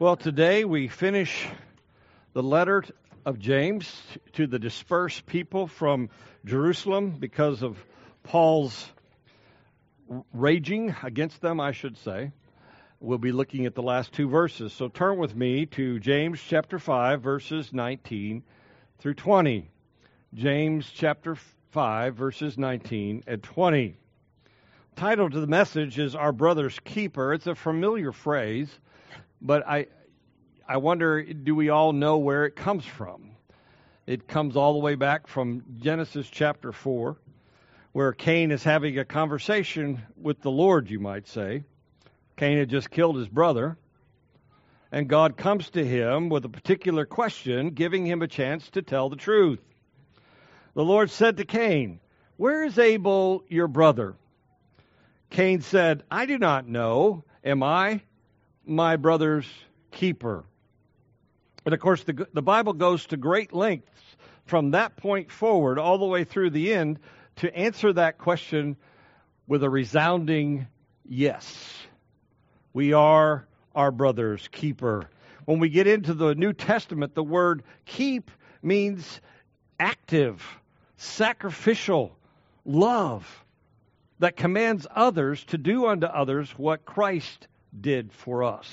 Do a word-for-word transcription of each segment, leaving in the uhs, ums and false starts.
Well, today we finish the letter of James to the dispersed people from Jerusalem because of Paul's raging against them, I should say. We'll be looking at the last two verses. So turn with me to James chapter five, verses nineteen through twenty. James chapter five, verses nineteen and twenty. Title to the message is Our Brother's Keeper. It's a familiar phrase, but I I wonder, do we all know where it comes from? It comes all the way back from Genesis chapter four, where Cain is having a conversation with the Lord, you might say. Cain had just killed his brother, and God comes to him with a particular question, giving him a chance to tell the truth. The Lord said to Cain, "Where is Abel, your brother?" Cain said, "I do not know. Am I my brother's keeper?" And of course, the, the Bible goes to great lengths from that point forward all the way through the end to answer that question with a resounding yes. We are our brother's keeper. When we get into the New Testament, the word keep means active, sacrificial love that commands others to do unto others what Christ did for us.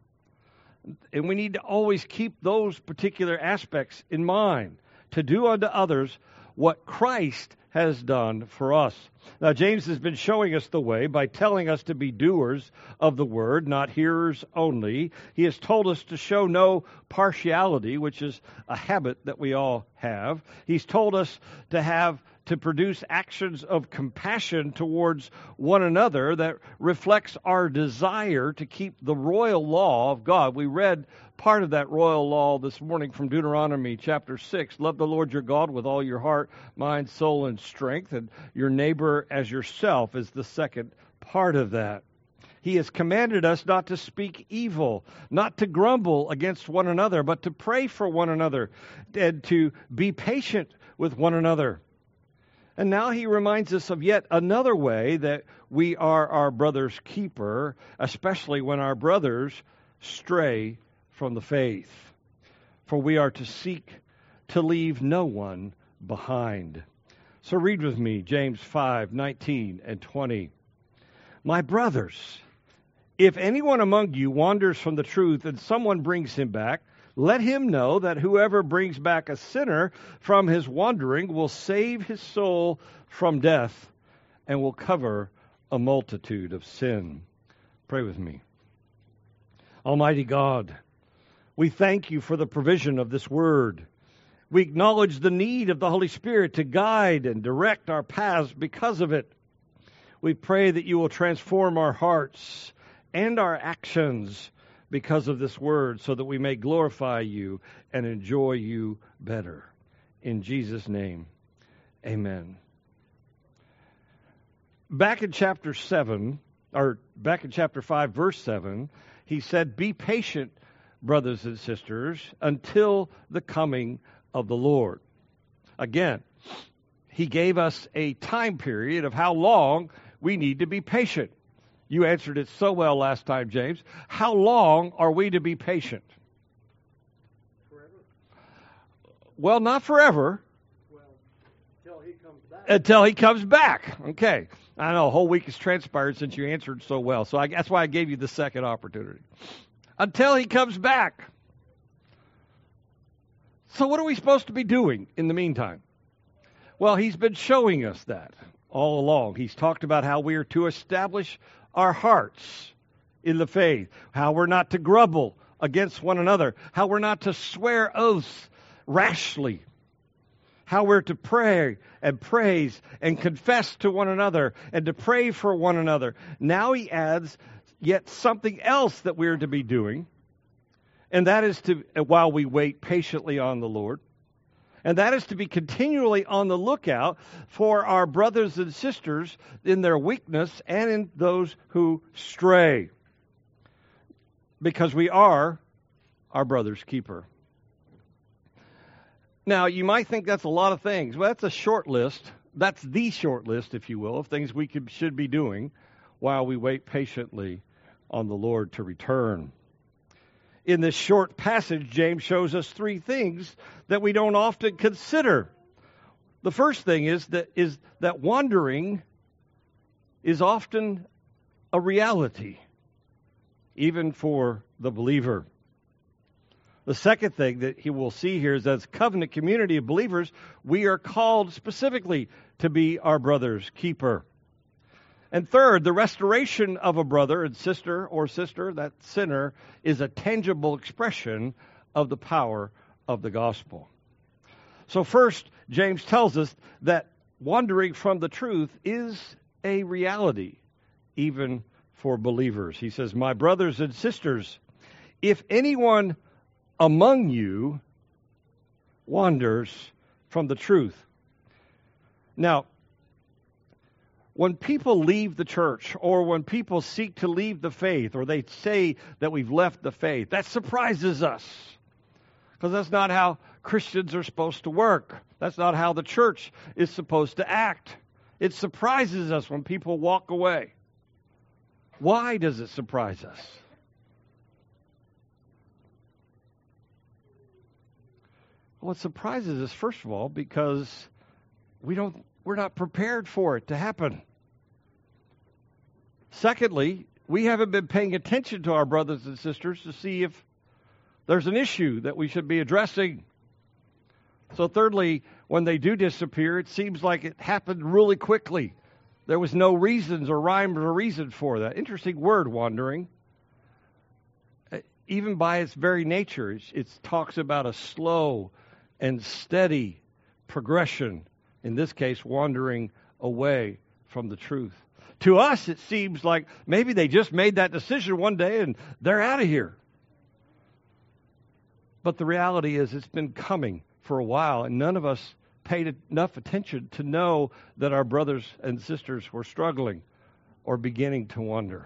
And we need to always keep those particular aspects in mind, to do unto others what Christ has done for us. Now, James has been showing us the way by telling us to be doers of the word, not hearers only. He has told us to show no partiality, which is a habit that we all have. He's told us to have to produce actions of compassion towards one another that reflects our desire to keep the royal law of God. We read part of that royal law this morning from Deuteronomy chapter six. Love the Lord your God with all your heart, mind, soul, and strength, and your neighbor as yourself is the second part of that. He has commanded us not to speak evil, not to grumble against one another, but to pray for one another and to be patient with one another. And now he reminds us of yet another way that we are our brother's keeper, especially when our brothers stray from the faith. For we are to seek to leave no one behind. So read with me James five, nineteen and twenty. My brothers, if anyone among you wanders from the truth and someone brings him back, let him know that whoever brings back a sinner from his wandering will save his soul from death and will cover a multitude of sin. Pray with me. Almighty God, we thank you for the provision of this word. We acknowledge the need of the Holy Spirit to guide and direct our paths because of it. We pray that you will transform our hearts and our actions because of this word, so that we may glorify you and enjoy you better. In Jesus' name, amen. Back in chapter seven, or back in chapter five, verse seven, he said, "Be patient, brothers and sisters, until the coming of the Lord." Again, he gave us a time period of how long we need to be patient. You answered it so well last time, James. How long are we to be patient? Forever. Well, not forever. Well, until he comes back. Until he comes back. Okay. I know a whole week has transpired since you answered so well. So I, that's why I gave you the second opportunity. Until he comes back. So what are we supposed to be doing in the meantime? Well, he's been showing us that all along. He's talked about how we are to establish our hearts in the faith, how we're not to grumble against one another, how we're not to swear oaths rashly, how we're to pray and praise and confess to one another and to pray for one another. Now he adds yet something else that we're to be doing, and that is to, while we wait patiently on the Lord, and that is to be continually on the lookout for our brothers and sisters in their weakness and in those who stray. Because we are our brother's keeper. Now, you might think that's a lot of things. Well, that's a short list. That's the short list, if you will, of things we could, should be doing while we wait patiently on the Lord to return. in this short passage, James shows us three things that we don't often consider. The first thing is that is that wandering is often a reality, even for the believer. The second thing that he will see here is that as a covenant community of believers, we are called specifically to be our brother's keeper. And third, the restoration of a brother and sister or sister, that sinner, is a tangible expression of the power of the gospel. So first, James tells us that wandering from the truth is a reality, even for believers. He says, "My brothers and sisters, if anyone among you wanders from the truth." Now, when people leave the church, or when people seek to leave the faith, or they say that we've left the faith, that surprises us. Because that's not how Christians are supposed to work. That's not how the church is supposed to act. It surprises us when people walk away. Why does it surprise us? Well, it surprises us, first of all, because we don't, we're not prepared for it to happen. Secondly, we haven't been paying attention to our brothers and sisters to see if there's an issue that we should be addressing. So thirdly, when they do disappear, it seems like it happened really quickly. There was no reasons or rhyme or reason for that. Interesting word, wandering. Even by its very nature, it, it talks about a slow and steady progression. In this case, wandering away from the truth. To us, it seems like maybe they just made that decision one day and they're out of here. But the reality is it's been coming for a while, and none of us paid enough attention to know that our brothers and sisters were struggling or beginning to wander.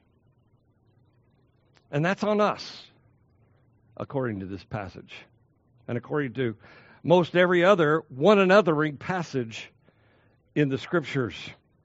And that's on us, according to this passage. And according to most every other one anothering passage in the Scriptures.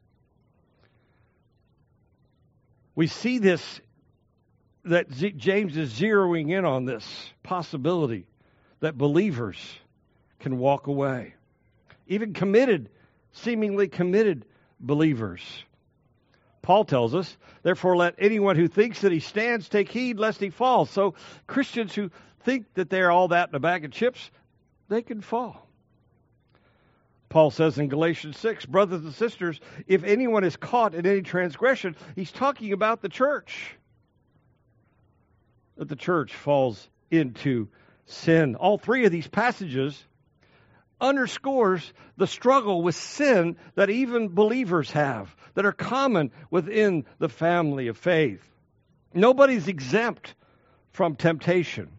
We see this, that Z- James is zeroing in on this possibility that believers can walk away. Even committed, seemingly committed believers. Paul tells us, "Therefore let anyone who thinks that he stands take heed lest he falls." So Christians who think that they're all that in a bag of chips, they can fall. Paul says in Galatians six, "Brothers and sisters, if anyone is caught in any transgression," he's talking about the church. That the church falls into sin. All three of these passages underscores the struggle with sin that even believers have, that are common within the family of faith. Nobody's exempt from temptation.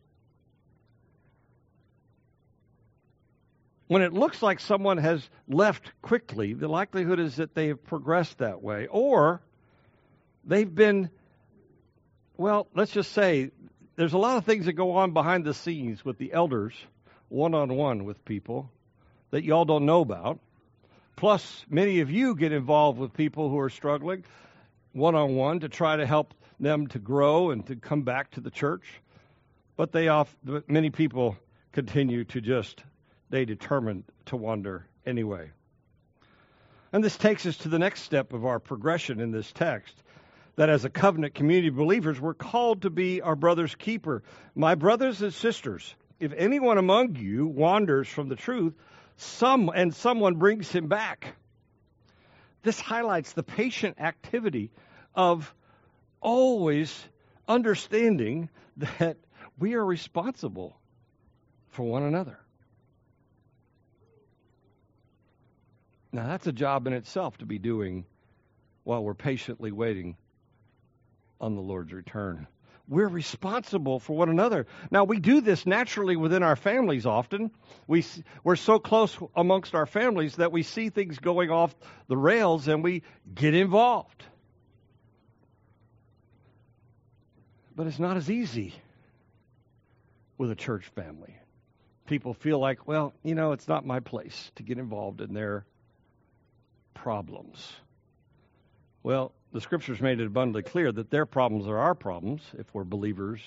When it looks like someone has left quickly, the likelihood is that they have progressed that way, or they've been, well, let's just say, there's a lot of things that go on behind the scenes with the elders, one-on-one with people, that y'all don't know about. Plus, many of you get involved with people who are struggling one-on-one to try to help them to grow and to come back to the church. But they off, many people continue to just, they determined to wander anyway. And this takes us to the next step of our progression in this text, that as a covenant community of believers, we're called to be our brother's keeper. "My brothers and sisters, if anyone among you wanders from the truth, some and someone brings him back." This highlights the patient activity of always understanding that we are responsible for one another. Now, that's a job in itself to be doing while we're patiently waiting on the Lord's return. We're responsible for one another. Now, we do this naturally within our families often. We, we're so close amongst our families that we see things going off the rails and we get involved. But it's not as easy with a church family. People feel like, well, you know, it's not my place to get involved in their problems. Well, the Scriptures made it abundantly clear that their problems are our problems if we're believers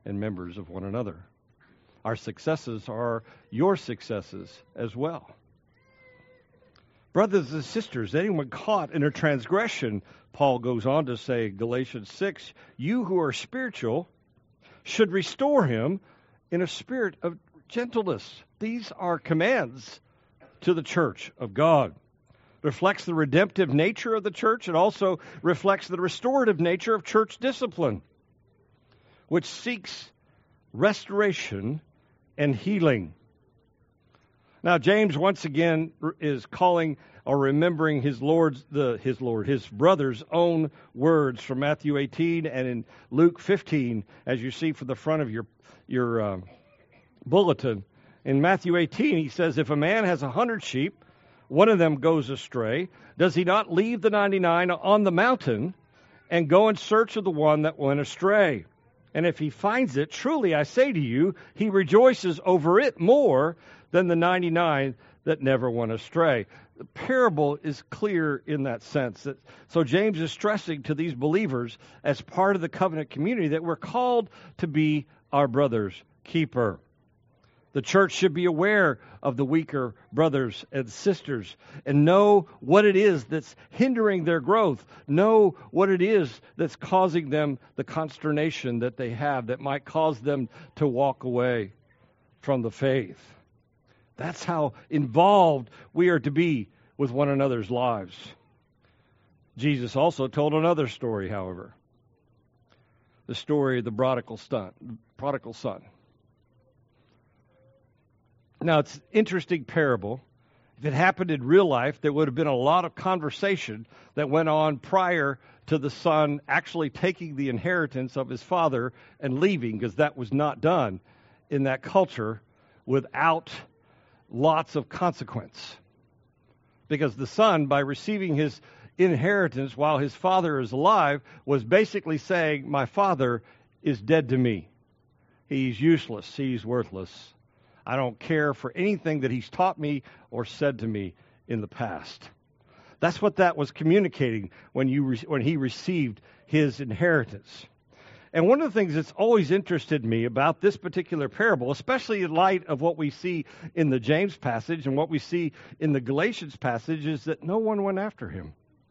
and members of one another. Our successes are your successes as well. Brothers and sisters, anyone caught in a transgression, Paul goes on to say, Galatians six, you who are spiritual should restore him in a spirit of gentleness. These are commands to the church of God. It reflects the redemptive nature of the church. It also reflects the restorative nature of church discipline, which seeks restoration and healing. Now, James once again is calling or remembering his Lord's, the his Lord, his brother's own words from Matthew eighteen and in Luke fifteen, as you see for the front of your your um, bulletin. In Matthew eighteen, he says, if a man has a hundred sheep, one of them goes astray, does he not leave the ninety-nine on the mountain and go in search of the one that went astray? And if he finds it, truly I say to you, he rejoices over it more than the ninety-nine that never went astray. The parable is clear in that sense. That, so James is stressing to these believers as part of the covenant community that we're called to be our brother's keeper. The church should be aware of the weaker brothers and sisters and know what it is that's hindering their growth. Know what it is that's causing them the consternation that they have that might cause them to walk away from the faith. That's how involved we are to be with one another's lives. Jesus also told another story, however. The story of the prodigal son. Prodigal son. Now, it's an interesting parable. If it happened in real life, there would have been a lot of conversation that went on prior to the son actually taking the inheritance of his father and leaving, because that was not done in that culture without lots of consequence. Because the son, by receiving his inheritance while his father is alive, was basically saying, my father is dead to me. He's useless. He's worthless. I don't care for anything that he's taught me or said to me in the past. That's what that was communicating when you re- when he received his inheritance. And one of the things that's always interested me about this particular parable, especially in light of what we see in the James passage and what we see in the Galatians passage, is that no one went after him.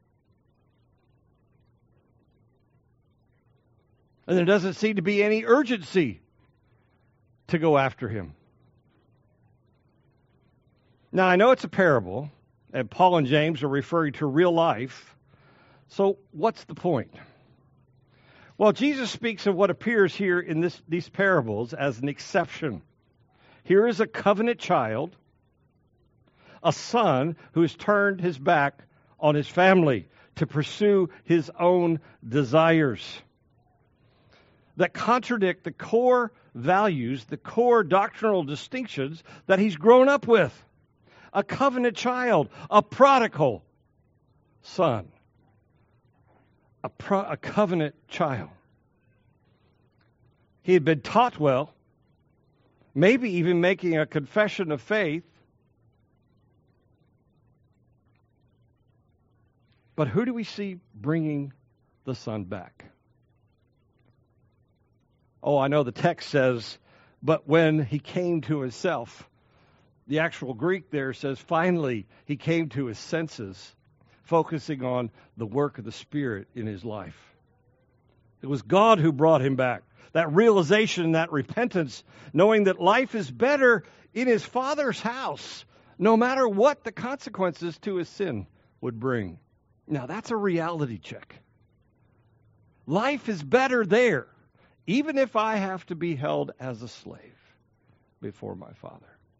And there doesn't seem to be any urgency to go after him. Now, I know it's a parable, and Paul and James are referring to real life. So what's the point? Well, Jesus speaks of what appears here in this, these parables as an exception. Here is a covenant child, a son who has turned his back on his family to pursue his own desires that contradict the core values, the core doctrinal distinctions that he's grown up with. A covenant child, a prodigal son, a, pro, a covenant child. He had been taught well, maybe even making a confession of faith. But who do we see bringing the son back? Oh, I know the text says, but when he came to himself. The actual Greek there says, finally, he came to his senses, focusing on the work of the Spirit in his life. It was God who brought him back. That realization, that repentance, knowing that life is better in his Father's house, no matter what the consequences to his sin would bring. Now, that's a reality check. Life is better there, even if I have to be held as a slave before my Father.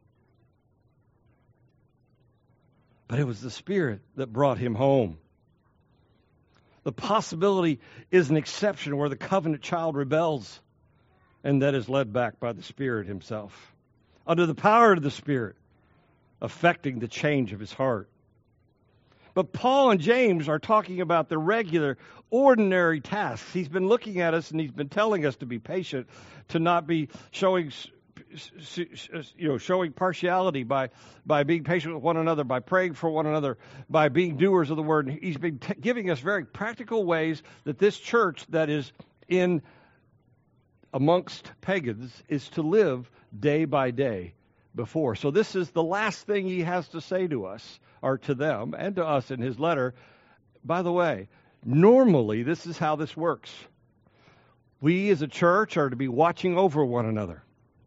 But it was the Spirit that brought him home. The possibility is an exception where the covenant child rebels, and that is led back by the Spirit himself, under the power of the Spirit, affecting the change of his heart. But Paul and James are talking about the regular, ordinary tasks. He's been looking at us and he's been telling us to be patient, to not be showing you know, showing partiality by, by being patient with one another, by praying for one another, by being doers of the word. And he's been t- giving us very practical ways that this church that is in amongst pagans is to live day by day before. So this is the last thing he has to say to us, or to them, and to us in his letter. By the way, normally this is how this works. We as a church are to be watching over one another.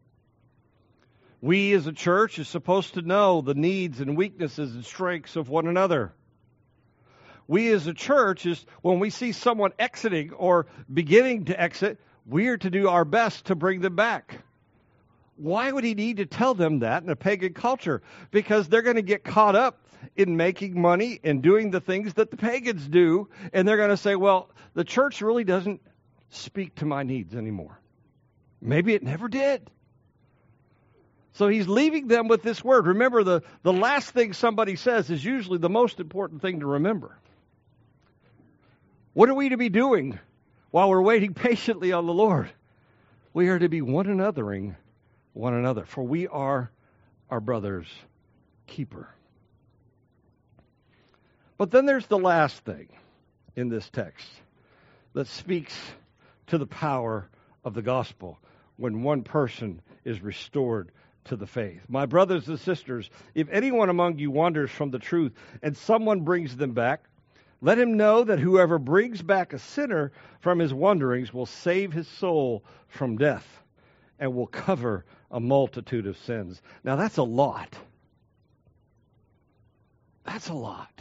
We as a church are supposed to know the needs and weaknesses and strengths of one another. We as a church, is when we see someone exiting or beginning to exit, we are to do our best to bring them back. Why would he need to tell them that in a pagan culture? Because they're going to get caught up in making money and doing the things that the pagans do, and they're going to say, well, the church really doesn't speak to my needs anymore. Maybe it never did. So he's leaving them with this word. Remember, the, the last thing somebody says is usually the most important thing to remember. What are we to be doing while we're waiting patiently on the Lord? We are to be one anothering one another, for we are our brother's keeper. But then there's the last thing in this text that speaks to the power of the gospel when one person is restored to the faith. My brothers and sisters, if anyone among you wanders from the truth and someone brings them back, let him know that whoever brings back a sinner from his wanderings will save his soul from death and will cover a multitude of sins. Now that's a lot. That's a lot.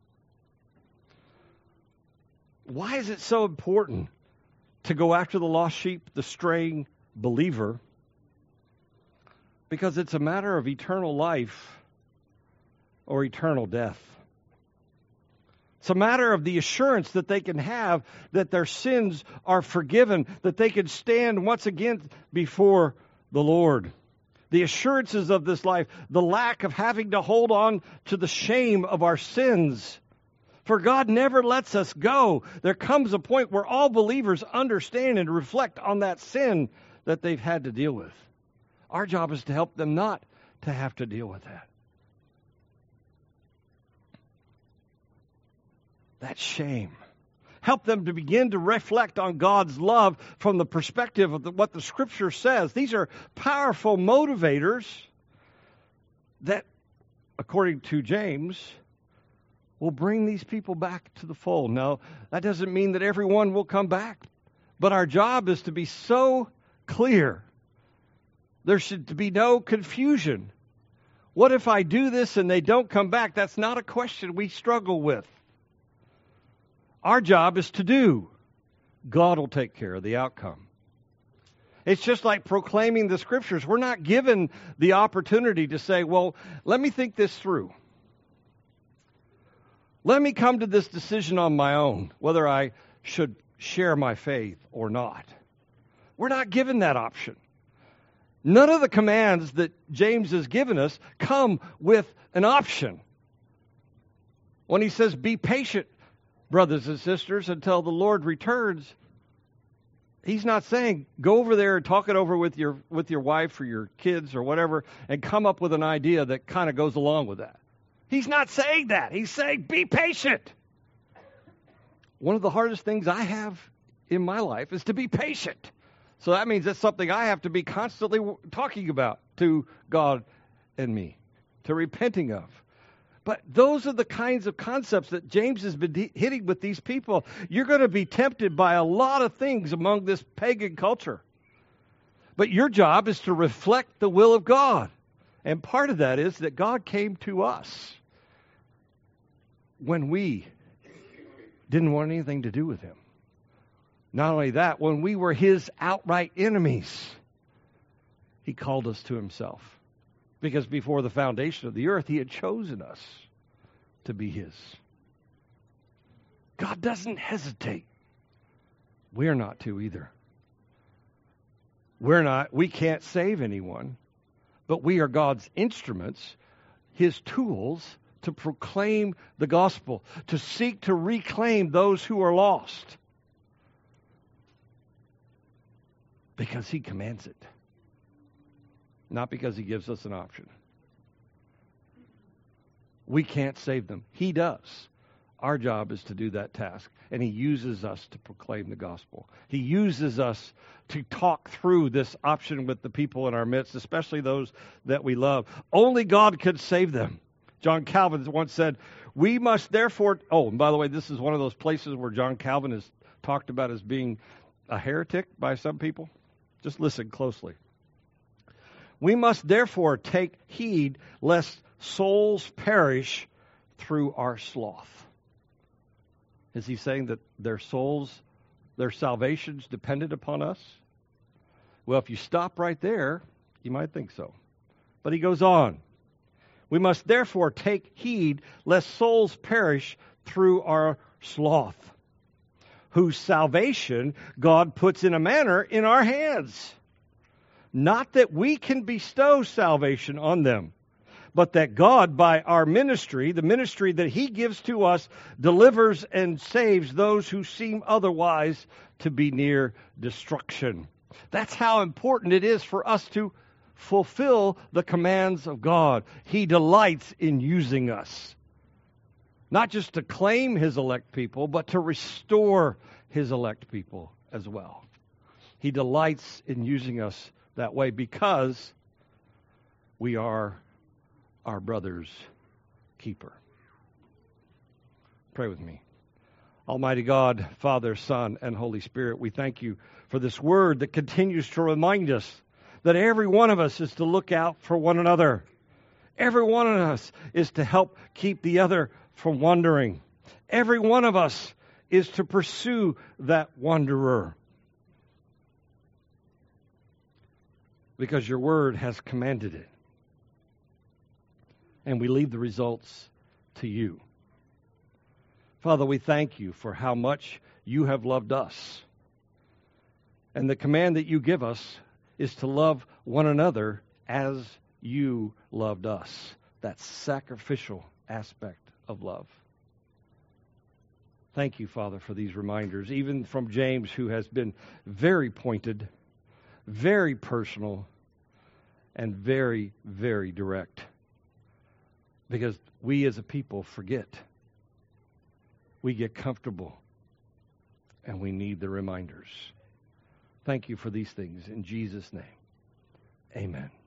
Why is it so important to go after the lost sheep, the straying believer? Because it's a matter of eternal life or eternal death. It's a matter of the assurance that they can have that their sins are forgiven, that they can stand once again before the Lord. The assurances of this life, the lack of having to hold on to the shame of our sins. For God never lets us go. There comes a point where all believers understand and reflect on that sin that they've had to deal with. Our job is to help them not to have to deal with that. That shame. Help them to begin to reflect on God's love from the perspective of the, what the Scripture says. These are powerful motivators that, according to James, will bring these people back to the fold. Now, that doesn't mean that everyone will come back, but our job is to be so clear. There should be no confusion. What if I do this and they don't come back? That's not a question we struggle with. Our job is to do. God will take care of the outcome. It's just like proclaiming the Scriptures. We're not given the opportunity to say, well, let me think this through. Let me come to this decision on my own, whether I should share my faith or not. We're not given that option. None of the commands that James has given us come with an option. When he says, be patient, brothers and sisters, until the Lord returns, he's not saying, go over there and talk it over with your with your wife or your kids or whatever and come up with an idea that kind of goes along with that. He's not saying that. He's saying, be patient. One of the hardest things I have in my life is to be patient. So that means that's something I have to be constantly talking about to God and me, to repenting of. But those are the kinds of concepts that James has been hitting with these people. You're going to be tempted by a lot of things among this pagan culture. But your job is to reflect the will of God. And part of that is that God came to us when we didn't want anything to do with him. Not only that, when we were his outright enemies, he called us to himself. Because before the foundation of the earth, he had chosen us to be his. God doesn't hesitate. We're not to either. We're not, we can't save anyone, but we are God's instruments, his tools to proclaim the gospel, to seek to reclaim those who are lost. Because he commands it. Not because he gives us an option. We can't save them. He does. Our job is to do that task, and he uses us to proclaim the gospel. He uses us to talk through this option with the people in our midst, especially those that we love. Only God could save them. John Calvin once said, we must therefore, oh, and by the way, this is one of those places where John Calvin is talked about as being a heretic by some people. Just listen closely. We must therefore take heed lest souls perish through our sloth. Is he saying that their souls, their salvation's dependent upon us? Well, if you stop right there, you might think so. But he goes on. We must therefore take heed lest souls perish through our sloth, whose salvation God puts in a manner in our hands. Not that we can bestow salvation on them, but that God, by our ministry, the ministry that he gives to us, delivers and saves those who seem otherwise to be near destruction. That's how important it is for us to fulfill the commands of God. He delights in using us, not just to claim his elect people, but to restore his elect people as well. He delights in using us that way because we are our brother's keeper. Pray with me. Almighty God, Father, Son, and Holy Spirit, we thank you for this word that continues to remind us that every one of us is to look out for one another. Every one of us is to help keep the other from wandering. Every one of us is to pursue that wanderer. Because your word has commanded it. And we leave the results to you. Father, we thank you for how much you have loved us. And the command that you give us is to love one another as you loved us. That sacrificial aspect of love. Thank you, Father, for these reminders, even from James, who has been very pointed, very personal, and very, very direct. Because we as a people forget. We get comfortable. And we need the reminders. Thank you for these things. In Jesus' name, amen.